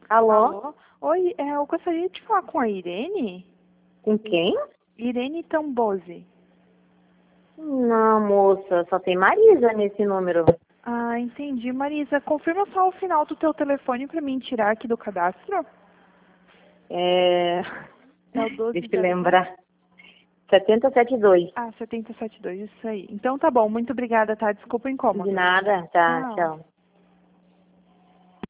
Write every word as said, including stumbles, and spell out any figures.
Alô? Alô? Oi, é, eu gostaria de falar com a Irene. Com quem? Irene Tambose. Não, moça, só tem Marisa nesse número. Ah, entendi. Marisa, confirma só o final do teu telefone para mim tirar aqui do cadastro. É... É o doze Deixa eu zero zero? lembrar. setenta e sete dois. Ah, setenta e sete dois, isso aí. Então tá bom, muito obrigada, tá? Desculpa o incômodo. De nada, tá, Tchau. tchau.